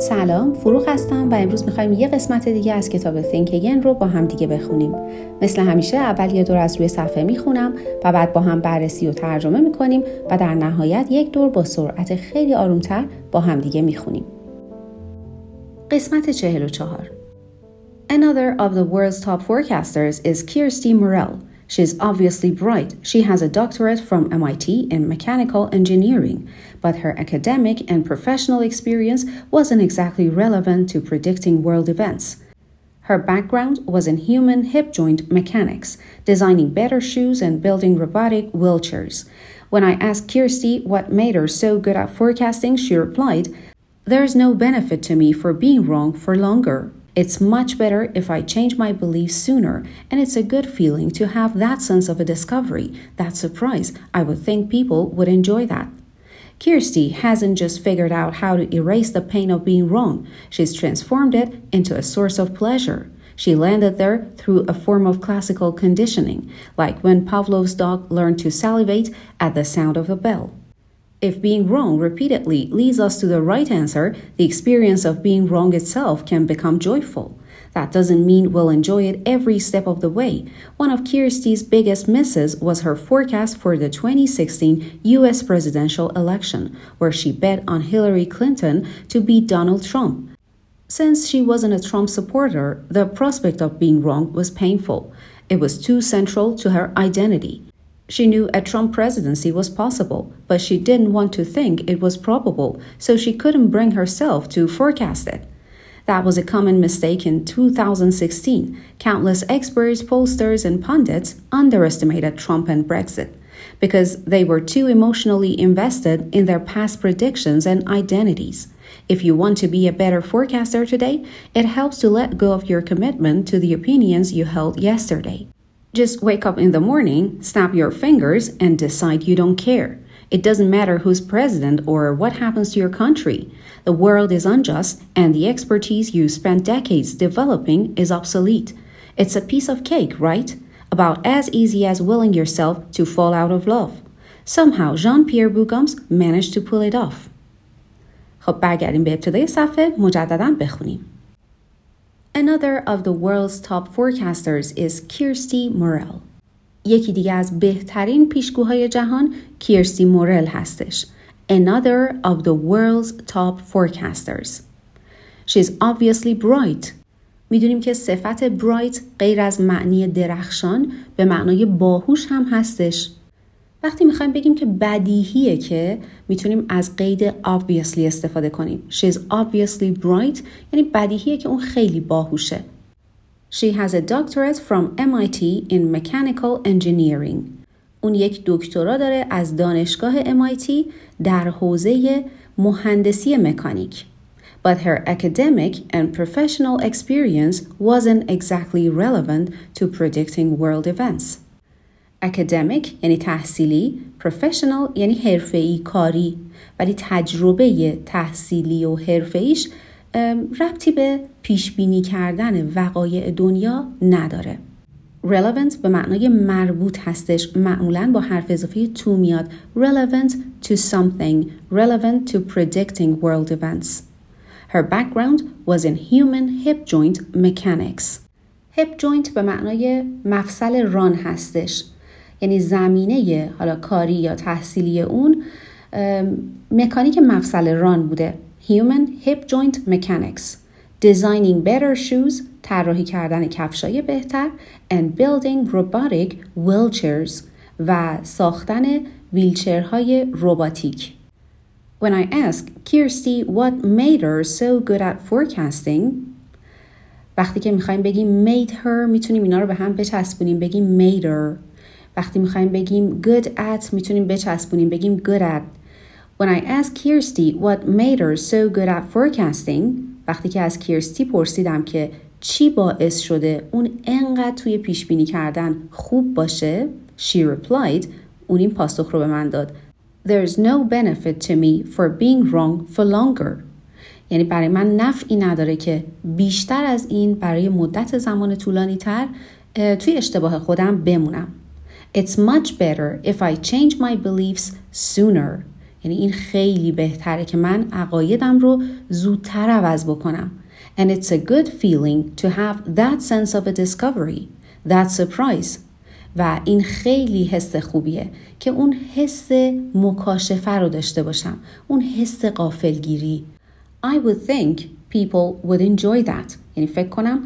سلام، فروغ هستم و امروز میخوایم یه قسمت دیگه از کتاب Think Again رو با هم دیگه بخونیم. مثل همیشه اول یه دور از روی صفحه میخونم و بعد با هم بررسی و ترجمه میکنیم و در نهایت یک دور با سرعت خیلی آرومتر با هم دیگه میخونیم. قسمت 44. Another of the world's top forecasters is Kirsty Morel. She's obviously bright. She has a doctorate from MIT in mechanical engineering, but her academic and professional experience wasn't exactly relevant to predicting world events. Her background was in human hip joint mechanics, designing better shoes and building robotic wheelchairs. When I asked Kirsty what made her so good at forecasting, she replied, "There's no benefit to me for being wrong for longer. It's much better if I change my beliefs sooner, and it's a good feeling to have that sense of a discovery, that surprise. I would think people would enjoy that." Kirsty hasn't just figured out how to erase the pain of being wrong, she's transformed it into a source of pleasure. She landed there through a form of classical conditioning, like when Pavlov's dog learned to salivate at the sound of a bell. If being wrong repeatedly leads us to the right answer, the experience of being wrong itself can become joyful. That doesn't mean we'll enjoy it every step of the way. One of Kirsty's biggest misses was her forecast for the 2016 US presidential election, where she bet on Hillary Clinton to beat Donald Trump. Since she wasn't a Trump supporter, the prospect of being wrong was painful. It was too central to her identity. She knew a Trump presidency was possible, but she didn't want to think it was probable, so she couldn't bring herself to forecast it. That was a common mistake in 2016. Countless experts, pollsters, and pundits underestimated Trump and Brexit because they were too emotionally invested in their past predictions and identities. If you want to be a better forecaster today, it helps to let go of your commitment to the opinions you held yesterday. Just wake up in the morning, snap your fingers, and decide you don't care. It doesn't matter who's president or what happens to your country. The world is unjust, and the expertise you spent decades developing is obsolete. It's a piece of cake, right? About as easy as willing yourself to fall out of love. Somehow Jean-Pierre Bougams managed to pull it off. خب برگردیم به ابتدای صفحه مجدداً بخونیم. Another of the world's top forecasters is Kirsty Morel. یکی دیگه از بهترین پیشگوهای جهان کیرستی مورل هستش. Another of the world's top forecasters. She's obviously bright. میدونیم که صفت bright غیر از معنی درخشان به معنای باهوش هم هستش. وقتی میخوایم بگیم که بدیهیه که میتونیم از قید obviously استفاده کنیم. She's obviously bright یعنی بدیهیه که اون خیلی باهوشه. She has a doctorate from MIT in mechanical engineering. اون یک دکترا داره از دانشگاه MIT در حوزه مهندسی مکانیک. But her academic and professional experience wasn't exactly relevant to predicting world events. academic یعنی تحصیلی، professional یعنی حرفه‌ای کاری، ولی تجربه تحصیلی و حرفه‌ایش ربطی به پیشبینی کردن وقایع دنیا نداره. relevant به معنای مربوط هستش، معمولاً با حرف اضافه to میاد. relevant to something, relevant to predicting world events. Her background was in human hip joint mechanics. hip joint به معنای مفصل ران هستش، یعنی زمینه حالا کاری یا تحصیلی اون مکانیک مفصل ران بوده. Human hip joint mechanics. Designing better shoes, طراحی کردن کفشای بهتر. And building robotic wheelchairs. و ساختن ویلچرهای رباتیک. When I asked Kirsty what made her so good at forecasting, وقتی که میخوایم بگیم made her میتونیم اینا رو به هم بچسبونیم بگیم made her. وقتی میخوایم بگیم good at میتونیم بچسبونیم بگیم good at. When I asked Kirsty what made her so good at forecasting, وقتی که از کیرستی پرسیدم که چی باعث شده اون انقدر توی پیش بینی کردن خوب باشه, she replied, اون این پاسخ رو به من داد. There's no benefit to me for being wrong for longer. یعنی برای من نفعی نداره که بیشتر از این برای مدت زمان طولانی تر توی اشتباه خودم بمونم. It's much better if I change my beliefs sooner. یعنی این خیلی بهتره که من عقایدم رو زودتر عوض بکنم. And it's a good feeling to have that sense of a discovery, that surprise. و این خیلی حس خوبیه که اون حس مکاشفه رو داشته باشم، اون حس غافلگیری. I would think people would enjoy that. یعنی فکر کنم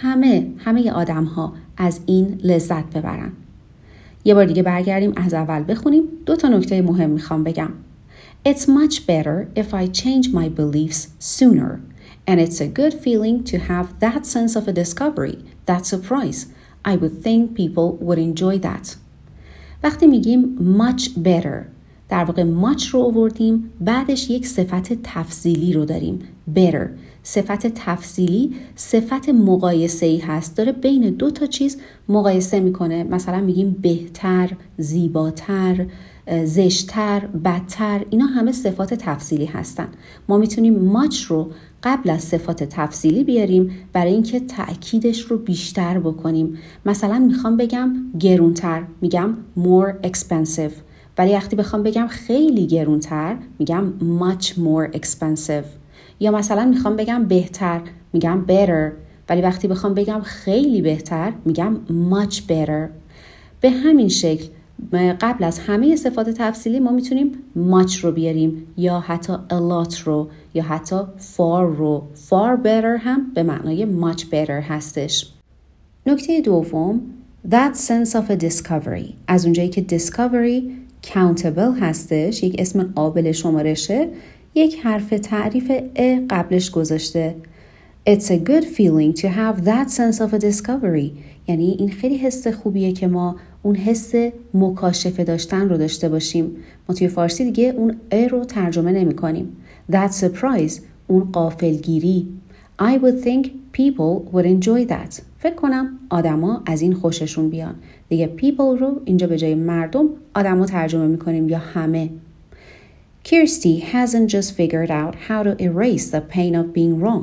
همه آدم ها از این لذت ببرن. یه بار دیگه برگردیم از اول بخونیم. 2 نکته مهم میخوام بگم. It's much better if I change my beliefs sooner. And it's a good feeling to have that sense of a discovery, that surprise. I would think people would enjoy that. وقتی میگیم much better، در واقع much رو آوردیم، بعدش یک صفت تفضیلی رو داریم. better. صفت تفضیلی صفت مقایسه‌ای هست، داره بین 2 چیز مقایسه میکنه. مثلا میگیم بهتر، زیباتر، زشتر، بدتر. اینا همه صفات تفضیلی هستن. ما میتونیم much رو قبل از صفات تفضیلی بیاریم برای اینکه تأکیدش رو بیشتر بکنیم. مثلا میخوام بگم گرونتر، میگم more expensive. ولی وقتی بخوام بگم خیلی گرونتر، میگم much more expensive. یا مثلا میخوام بگم بهتر، میگم better. ولی وقتی بخوام بگم خیلی بهتر، میگم much better. به همین شکل قبل از همه صفات تفضیلی ما میتونیم much رو بیاریم، یا حتی a lot رو، یا حتی far رو. far better هم به معنای much better هستش. نکته دوم، that sense of a discovery. از اونجایی که discovery countable هستش، یک اسم قابل شمارشه، یک حرف تعریف ا قبلش گذاشته. It's a good feeling to have that sense of a discovery. یعنی این خیلی حس خوبیه که ما اون حس مکاشفه داشتن رو داشته باشیم. ما توی فارسی دیگه اون ا رو ترجمه نمی کنیم. That surprise، اون غافلگیری. I would think people would enjoy that. فکر کنم آدما از این خوششون بیان. دیگه people رو اینجا به جای مردم آدما ترجمه می کنیم، یا همه. Kirsty hasn't just figured out how to erase the pain of being wrong.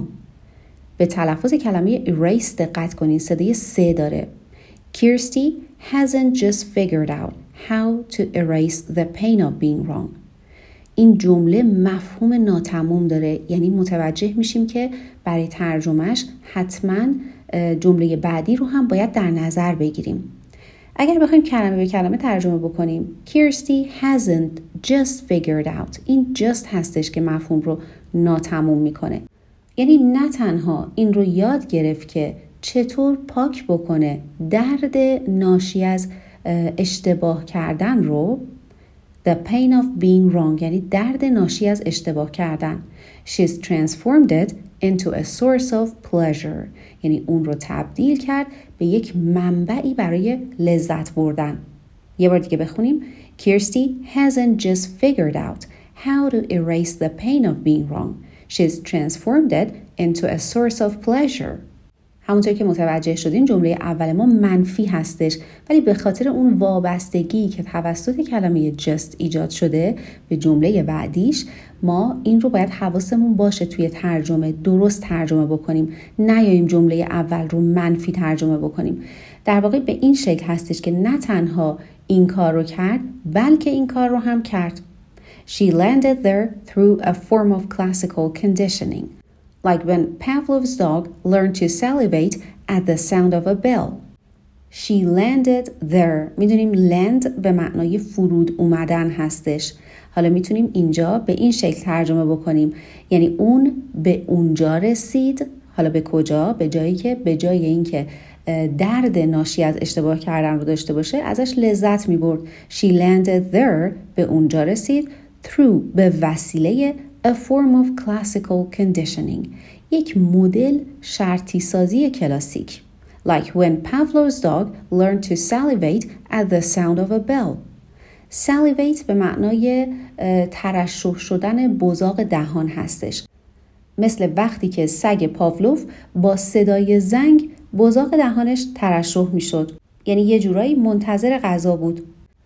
به تلفظ کلمه erase دقت کنین، صدای سه داره. Kirsty hasn't just figured out how to erase the pain of being wrong. این جمله مفهوم ناتمام داره، یعنی متوجه میشیم که برای ترجمهش حتما جمله بعدی رو هم باید در نظر بگیریم. اگر بخوایم کلمه به کلمه ترجمه بکنیم، Kirsty hasn't just figured out. این just هستش که مفهوم رو ناتمام میکنه. یعنی نه تنها این رو یاد گرفت که چطور پاک بکنه درد ناشی از اشتباه کردن رو، the pain of being wrong، یعنی درد ناشی از اشتباه کردن. She's transformed it into a source of pleasure. یعنی اون رو تبدیل کرد به یک منبعی برای لذت بردن. یه بار دیگه بخونیم. Kirsty hasn't just figured out how to erase the pain of being wrong. She's transformed it into a source of pleasure. همونطور که متوجه شدین جمله اول ما منفی هستش، ولی به خاطر اون وابستگی که توسط کلمه just ایجاد شده به جمله بعدیش، ما این رو باید حواسمون باشه توی ترجمه درست ترجمه بکنیم، نیاییم جمله اول رو منفی ترجمه بکنیم. در واقع به این شکل هستش که نه تنها این کار رو کرد، بلکه این کار رو هم کرد. She landed there through a form of classical conditioning. Like when Pavlov's dog learned to salivate at the sound of a bell. She landed there. میدونیم land به معنای فرود اومدن هستش. حالا میتونیم اینجا به این شکل ترجمه بکنیم. یعنی اون به اونجا رسید. حالا به کجا؟ به جایی که به جای اینکه درد ناشی از اشتباه کردن رو داشته باشه ازش لذت میبرد. She landed there. به اونجا رسید. Through به وسیله a form of classical conditioning. یک مدل شرطی سازی کلاسیک. Like when Pavlov's dog learned to salivate at the sound of a bell. Salivate به معنای ترشح شدن بزاق دهان هستش. مثل وقتی که سگ پاولوف با صدای زنگ بزاق دهانش ترشح می شد. یعنی یه جورایی منتظر غذا بود.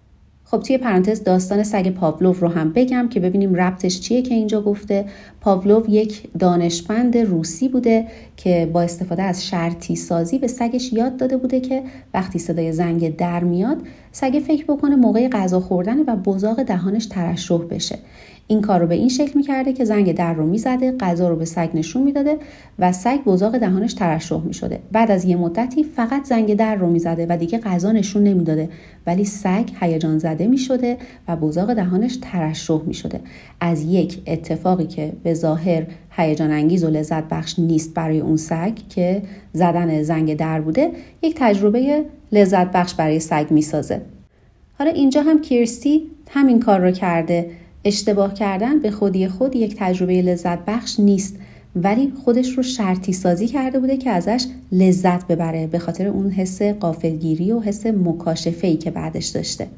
خب توی پرانتز داستان سگ پاولوف رو هم بگم که ببینیم ربطش چیه که اینجا گفته. پاولوف یک دانشمند روسی بوده که با استفاده از شرطی سازی به سگش یاد داده بوده که وقتی صدای زنگ در میاد سگ فکر بکنه موقع غذا خوردن و بزاق دهانش ترشح بشه. این کار رو به این شکل میکرده که زنگ در رو میزده، غذا رو به سگ نشون میداده و سگ بزاق دهانش ترشح میشده. بعد از یه مدتی فقط زنگ در رو میزده و دیگه غذا نشون نمیداده، ولی سگ هیجان زده میشده و بزاق دهانش ترشح میشده. از یک اتفاقی که به ظاهر هیجان انگیز و لذت بخش نیست برای اون سگ که زدن زنگ در بوده، یک تجربه لذت بخش برای سگ میسازه. حالا اینجا هم کیرستی همین کار رو کرده. اشتباه کردن به خودی خود یک تجربه لذت بخش نیست، ولی خودش رو شرطی سازی کرده بوده که ازش لذت ببره به خاطر اون حس غافلگیری و حس مکاشفه‌ای که بعدش داشته.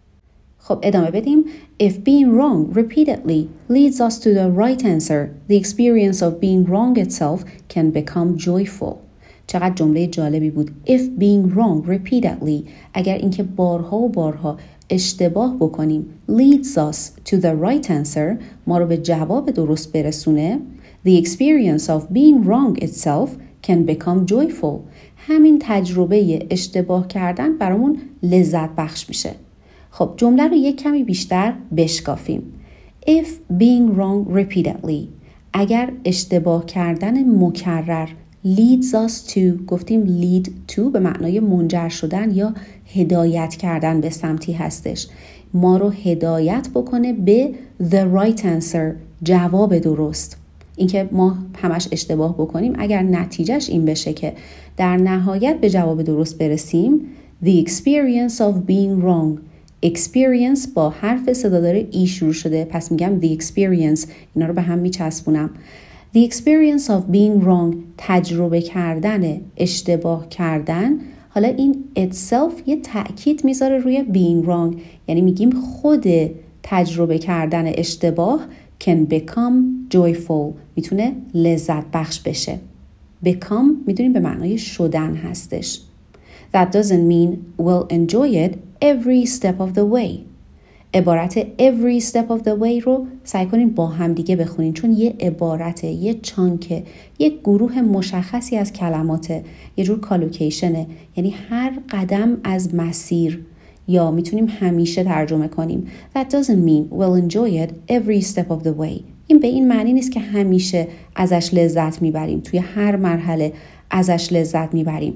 خب ادامه بدیم. If being wrong repeatedly leads us to the right answer, the experience of being wrong itself can become joyful. چقدر جمله جالبی بود. If being wrong repeatedly، اگر اینکه بارها و بارها اشتباه بکنیم، leads us to the right answer، ما رو به جواب درست برسونه، the experience of being wrong itself can become joyful. همین تجربه اشتباه کردن برامون لذت بخش میشه. خب جمله رو یک کمی بیشتر بشکافیم. If being wrong repeatedly، اگر اشتباه کردن مکرر، leads us to، گفتیم lead to به معنای منجر شدن یا هدایت کردن به سمتی هستش، ما رو هدایت بکنه به the right answer، جواب درست. اینکه ما همش اشتباه بکنیم اگر نتیجهش این بشه که در نهایت به جواب درست برسیم، the experience of being wrong، experience با حرف صدادار ای شروع شده، پس میگم the experience، اینا رو به هم میچسبونم. The experience of being wrong، تجربه کردن، اشتباه کردن. حالا این itself یه تأکید میذاره روی being wrong، یعنی میگیم خود تجربه کردن اشتباه can become joyful، میتونه لذت بخش بشه. become میدونیم به معنای شدن هستش. That doesn't mean we'll enjoy it every step of the way. عبارت every step of the way رو سعی کنین با هم دیگه بخونین، چون یه عبارته، یه چانکه، یه گروه مشخصی از کلماته، یه جور کالوکیشنه، یعنی هر قدم از مسیر، یا میتونیم همیشه ترجمه کنیم. That doesn't mean we'll enjoy it every step of the way. این به این معنی نیست که همیشه ازش لذت میبریم، توی هر مرحله ازش لذت میبریم.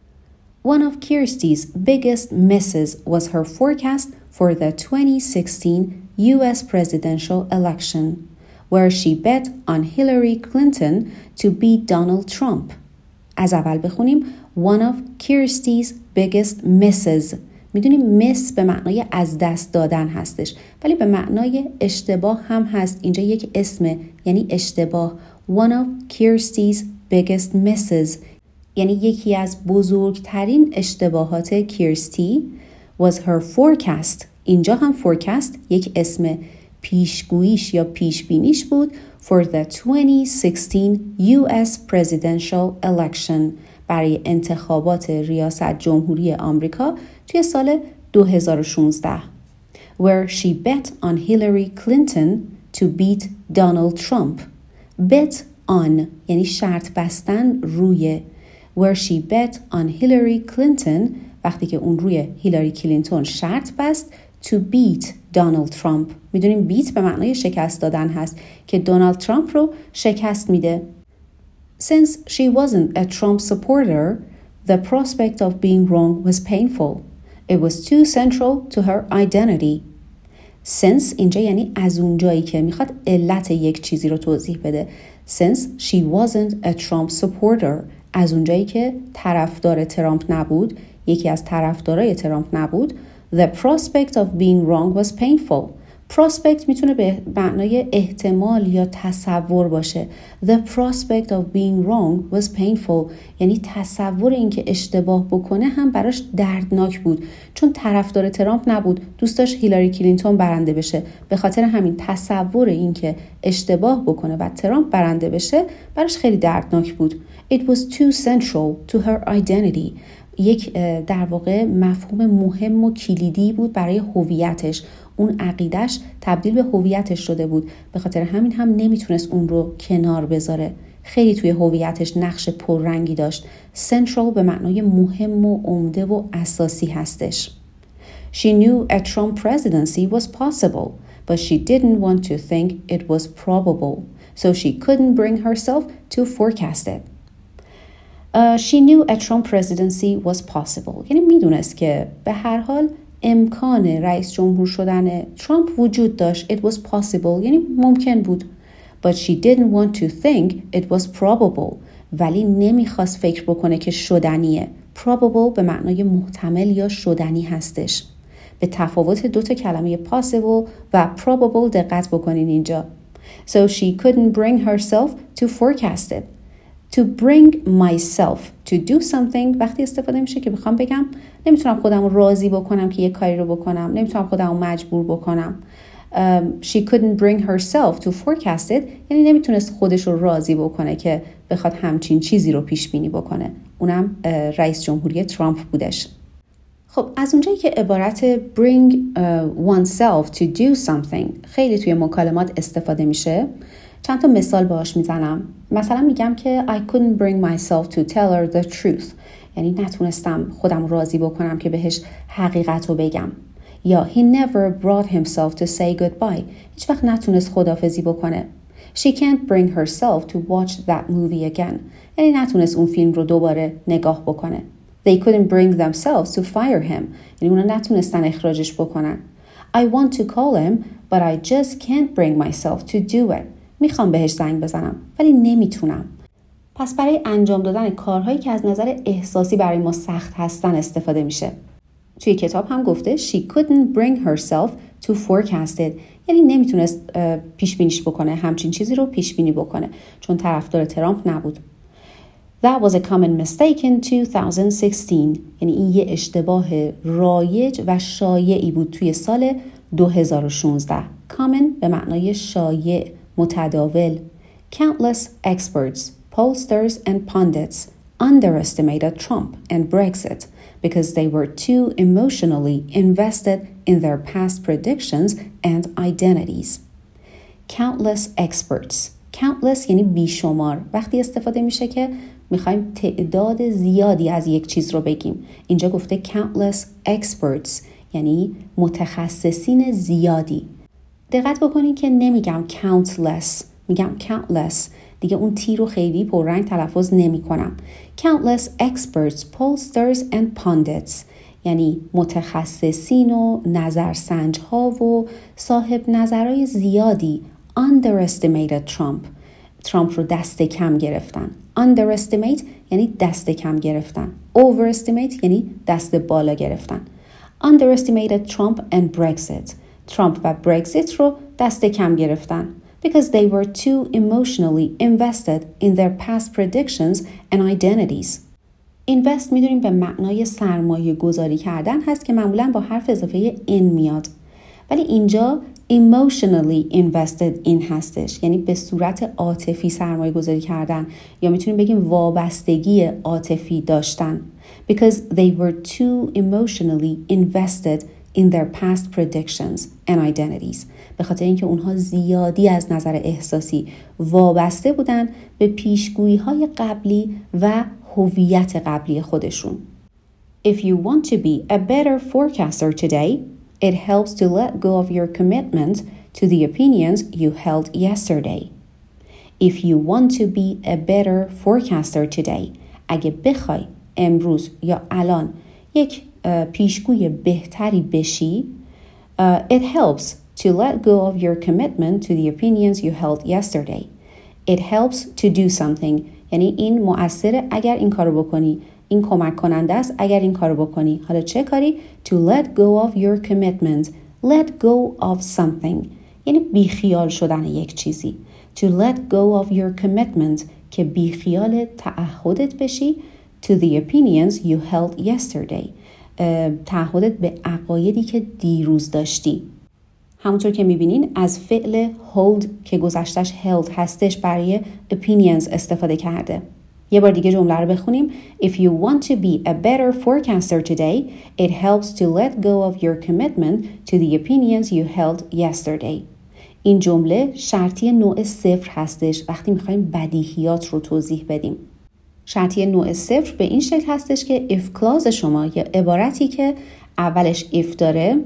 One of Kirsty's biggest misses was her forecast for the 2016 US presidential election, where she bet on Hillary Clinton to beat Donald Trump. از اول بخونیم. One of Kirsty's biggest misses. میدونیم miss به معنای از دست دادن هستش، ولی به معنای اشتباه هم هست. اینجا یک اسمه، یعنی اشتباه. One of Kirsty's biggest misses، یعنی یکی از بزرگترین اشتباهات کیرستی was her forecast. اینجا هم forecast یک اسم، پیشگوییش یا پیشبینیش بود for the 2016 US presidential election، برای انتخابات ریاست جمهوری آمریکا توی سال 2016 where she bet on Hillary Clinton to beat Donald Trump. bet on یعنی شرط بستن روی، where she bet on Hillary Clinton وقتی که اون روی هیلاری کلینتون شرط بست to beat Donald Trump. میدونیم beat به معنای شکست دادن هست که دونالد ترامپ رو شکست میده. Since she wasn't a Trump supporter, the prospect of being wrong was painful. It was too central to her identity. Since اینجا یعنی از اونجایی که میخواد علت یک چیزی رو توضیح بده. Since she wasn't a Trump supporter، از اونجایی که طرفدار ترامپ نبود، یکی از طرفدارای ترامپ نبود، the prospect of being wrong was painful. prospect میتونه به معنای احتمال یا تصور باشه. The prospect of being wrong was painful، یعنی تصور اینکه اشتباه بکنه هم براش دردناک بود، چون طرفدار ترامپ نبود، دوست داشت هیلاری کلینتون برنده بشه. به خاطر همین تصور اینکه اشتباه بکنه و ترامپ برنده بشه براش خیلی دردناک بود. It was too central to her identity. یک در واقع مفهوم مهم و کلیدی بود برای هویتش. اون عقیدش تبدیل به هویتش شده بود، به خاطر همین هم نمیتونست اون رو کنار بذاره. خیلی توی هویتش نقش پررنگی داشت. central به معنای مهم و عمده و اساسی هستش. She knew a Trump presidency was possible, but she didn't want to think it was probable, so she couldn't bring herself to forecast it. She knew a Trump presidency was possible. یعنی میدونست که به هر حال امکان رئیس جمهور شدن ترامپ وجود داشت. It was possible یعنی ممکن بود. But she didn't want to think it was probable. ولی نمیخواست فکر بکنه که شدنیه. Probable به معنای محتمل یا شدنی هستش. به تفاوت دوتا کلمه possible و probable دقت بکنین اینجا. So she couldn't bring herself to forecast it. To bring myself to do something وقتی استفاده میشه که بخوام بگم نمیتونم خودم رو راضی بکنم که یه کاری رو بکنم، نمیتونم خودم رو مجبور بکنم. She couldn't bring herself to forecast it یعنی نمیتونست خودش رو راضی بکنه که بخواد همچین چیزی رو پیش بینی بکنه. اونم رئیس جمهوری ترامپ بودش. خب از اونجایی که عبارت bring oneself to do something خیلی توی مکالمات استفاده میشه، چند تا مثال باهاش میزنم. مثلا میگم که I couldn't bring myself to tell her the truth یعنی نتونستم خودم راضی بکنم که بهش حقیقت رو بگم. یا he never brought himself to say goodbye هیچ وقت نتونست خداحافظی بکنه. She can't bring herself to watch that movie again یعنی نتونست اون فیلم رو دوباره نگاه بکنه. They couldn't bring themselves to fire him یعنی اونا نتونستن اخراجش بکنن. I want to call him but I just can't bring myself to do it میخوام بهش زنگ بزنم ولی نمیتونم. پس برای انجام دادن کارهایی که از نظر احساسی برای ما سخت هستن استفاده میشه. توی کتاب هم گفته she couldn't bring herself to forecast it یعنی نمیتونست پیش بینیش بکنه، همچین چیزی رو پیش بینی بکنه چون طرفدار ترامپ نبود. That was a common mistake in 2016 یعنی این یه اشتباه رایج و شایعی بود توی سال 2016. Common به معنای شایع، متداول. Countless experts, pollsters and pundits underestimated Trump and Brexit because they were too emotionally invested in their past predictions and identities. Countless experts. Countless یعنی بیشمار. وقتی استفاده میشه که میخوایم تعداد زیادی از یک چیز رو بگیم. اینجا گفته countless experts یعنی متخصصین زیادی. دقت بکنید که نمیگم countless، میگم countless. دیگه اون تی رو خیلی پررنگ تلفظ نمی کنم. Countless experts, pollsters and pundits یعنی متخصصین و نظرسنج ها و صاحب نظرهای زیادی underestimated ترامپ رو دست کم گرفتن. Underestimate یعنی دست کم گرفتن. Overestimate یعنی دست بالا گرفتن. Underestimated Trump and Brexit. ترامپ و برگزیت رو دست کم گرفتن. Because they were too emotionally invested in their past predictions and identities. Invest میدونیم به معنای سرمایه گذاری کردن هست که معمولاً با حرف اضافه in میاد. ولی اینجا emotionally invested in هستش یعنی به صورت عاطفی سرمایه گذاری کردن یا میتونیم بگیم وابستگی عاطفی داشتن. Because they were too emotionally invested in their past predictions and identities. به خاطر اینکه اونها زیادی از نظر احساسی وابسته بودن به پیشگویی‌های قبلی و هویت قبلی خودشون. If you want to be a better forecaster today, it helps to let go of your commitment to the opinions you held yesterday. If you want to be a better forecaster today, اگه بخوای امروز یا الان یک پیشگوی بهتری بشی, it helps to let go of your commitment to the opinions you held yesterday. It helps to do something. یعنی این مؤثره اگر این کارو بکنی. این کمک کننده است اگر این کارو بکنی. حالا چه کاری؟ To let go of your commitment. Let go of something. یعنی بیخیال شدن یک چیزی. To let go of your commitment. که بیخیال تعهدت بشی. To the opinions you held yesterday. تعهدت به عقایدی که دیروز داشتی. همونطور که میبینین از فعل hold که گذشتش held هستش برای opinions استفاده کرده. یه بار دیگه جمله رو بخونیم. If you want to be a better forecaster today, it helps to let go of your commitment to the opinions you held yesterday. این جمله شرطی نوع صفر هستش وقتی میخوایم بدیهیات رو توضیح بدیم. شرطی نوع صفر به این شکل هستش که if clause شما یا عبارتی که اولش if داره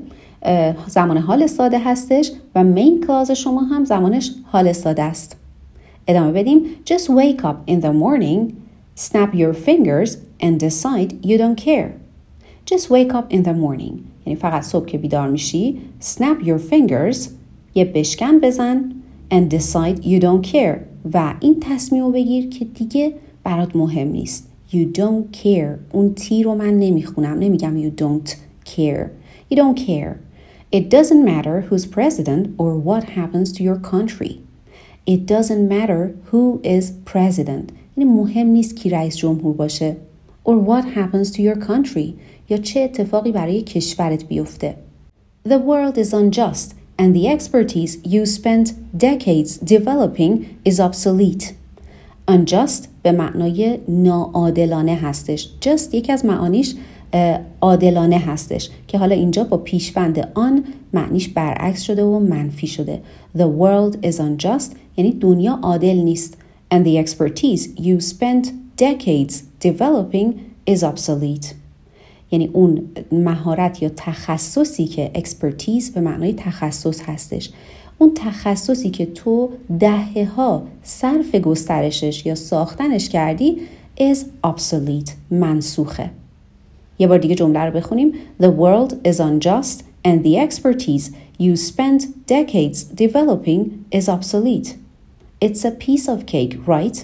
زمان حال ساده هستش و مین کلاز شما هم زمانش حال ساده است. ادامه بدیم. Just wake up in the morning, snap your fingers and decide you don't care. Just wake up in the morning. یعنی فقط صبح که بیدار میشی snap your fingers، یه بشکن بزن and decide you don't care و این تصمیم رو بگیر که دیگه برات مهم نیست. You don't care. اون تی رو من نمیخونم، نمیگم you don't care. You don't care. It doesn't matter who's president or what happens to your country. It doesn't matter who is president. یعنی مهم نیست کی رئیس جمهور باشه. Or what happens to your country. یا چه اتفاقی برای کشورت بیفته. The world is unjust and the expertise you spent decades developing is obsolete. Unjust به معنای ناعادلانه هستش. Just یکی از معانیش عادلانه هستش که حالا اینجا با پیشوند آن معنیش برعکس شده و منفی شده. The world is unjust یعنی دنیا عادل نیست. And the expertise you spent decades developing is obsolete. یعنی اون مهارت یا تخصصی که expertise به معنای تخصص هستش، اون تخصصی که تو دهه‌ها صرف گسترشش یا ساختنش کردی is obsolete، منسوخه. یه بار دیگه جمله رو بخونیم. The world is unjust and the expertise you spent decades developing is obsolete. It's a piece of cake, right?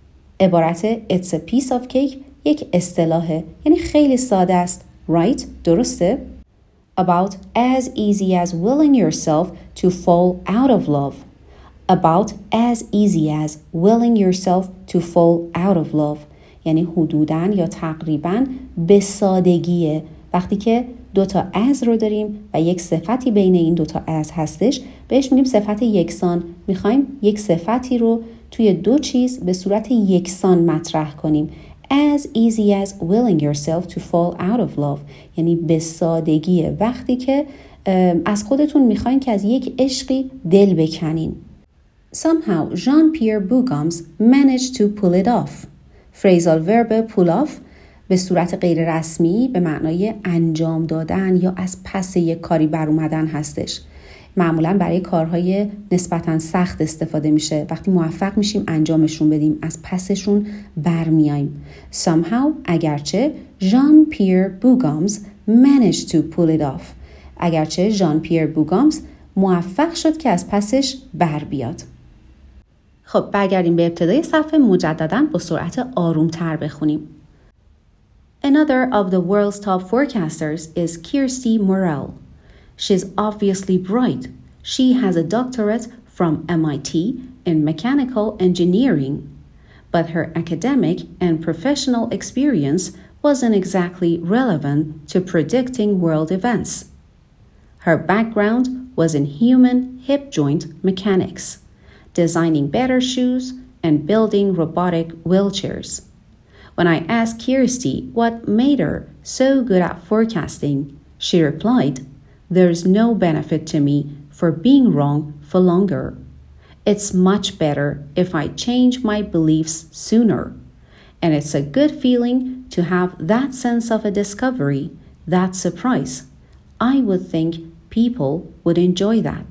عبارت it's a piece of cake یک اصطلاحه، یعنی خیلی ساده است. Right؟ درسته؟ About as easy as willing yourself to fall out of love. About as easy as willing yourself to fall out of love. یعنی حدوداً یا تقریباً به سادگیه. وقتی که دوتا as رو داریم و یک صفتی بین این دوتا as هستش بهش میگیم صفت یکسان. میخوایم یک صفتی رو توی دو چیز به صورت یکسان مطرح کنیم. As easy as willing yourself to fall out of love. یعنی به سادگیه وقتی که از خودتون میخواین که از یک عشقی دل بکنین. Somehow Jean-Pierre Bougoms managed to pull it off. Phrasal verb pull off به صورت غیر رسمی به معنای انجام دادن یا از پس یک کاری بر اومدن هستش. معمولا برای کارهای نسبتاً سخت استفاده میشه. وقتی موفق میشیم انجامشون بدیم، از پسشون برمیاییم. Somehow اگرچه Jean-Pierre Bougoms managed to pull it off. اگرچه Jean-Pierre Bougoms موفق شد که از پسش بر بیاد. خب برگردیم به ابتدای صفحه، مجدداً با سرعت آرومتر بخونیم. Another of the world's top forecasters is Kirsty Morel. She's obviously bright. She has a doctorate from MIT in mechanical engineering, but her academic and professional experience wasn't exactly relevant to predicting world events. Her background was in human hip joint mechanics, designing better shoes and building robotic wheelchairs. When I asked Kirsty what made her so good at forecasting, she replied, "There's no benefit to me for being wrong for longer. It's much better if I change my beliefs sooner. And it's a good feeling to have that sense of a discovery, that surprise. I would think people would enjoy that."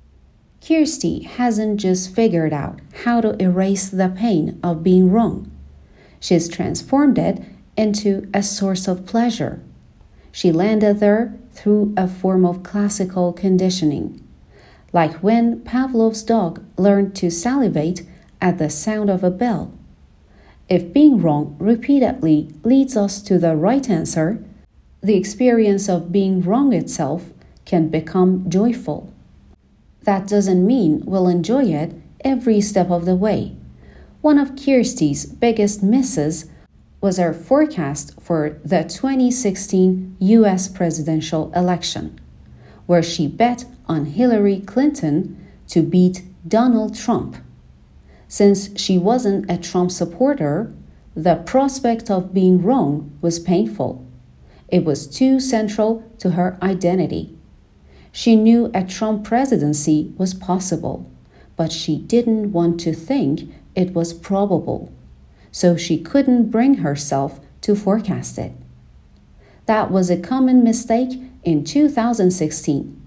Kirsty hasn't just figured out how to erase the pain of being wrong. She's transformed it into a source of pleasure. She landed there through a form of classical conditioning, like when Pavlov's dog learned to salivate at the sound of a bell. If being wrong repeatedly leads us to the right answer, the experience of being wrong itself can become joyful. That doesn't mean we'll enjoy it every step of the way. One of Kirsty's biggest misses was her forecast for the 2016 US presidential election, where she bet on Hillary Clinton to beat Donald Trump. Since she wasn't a Trump supporter, the prospect of being wrong was painful. It was too central to her identity. She knew a Trump presidency was possible, but she didn't want to think it was probable, so she couldn't bring herself to forecast it. That was a common mistake in 2016,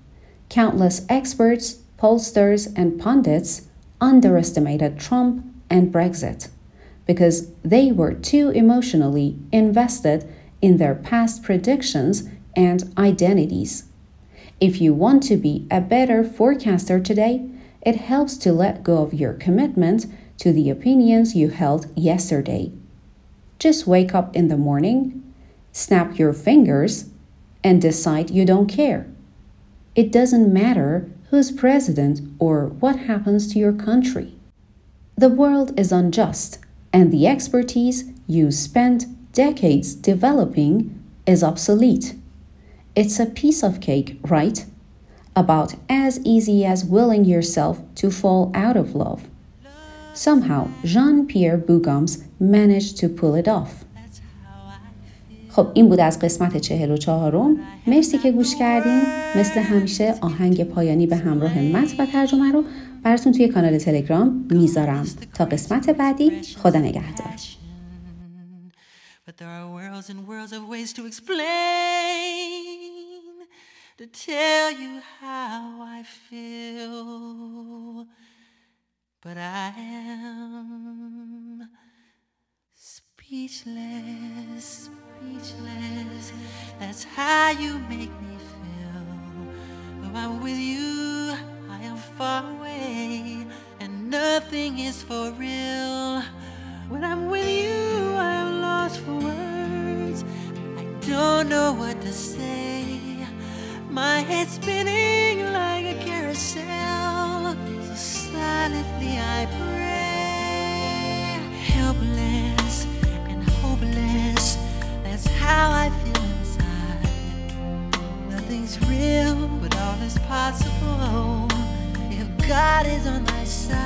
Countless experts, pollsters, and pundits underestimated Trump and Brexit because they were too emotionally invested in their past predictions and identities. If you want to be a better forecaster today, it helps to let go of your commitment to the opinions you held yesterday. Just wake up in the morning, snap your fingers, and decide you don't care. It doesn't matter who's president or what happens to your country. The world is unjust, and the expertise you spent decades developing is obsolete. It's a piece of cake, right? About as easy as willing yourself to fall out of love. Somehow, Jean-Pierre Bougams managed to pull it off. خب این بود از قسمت 44م. مرسی که گوش کردین. مثل همیشه آهنگ پایانی به همراه متن و ترجمه رو براتون توی کانال تلگرام میذارم. تا قسمت بعدی، خدا نگهدار. But there are worlds and worlds of ways to explain, to tell you how I feel. But I am speechless, speechless. That's how you make me feel. When I'm with you, I am far away, and nothing is for real. When I'm with you, I am lost for words. I don't know what to say. My head's spinning like a carousel. So silently I pray. Helpless and hopeless, that's how I feel inside. Nothing's real, but all is possible if God is on my side.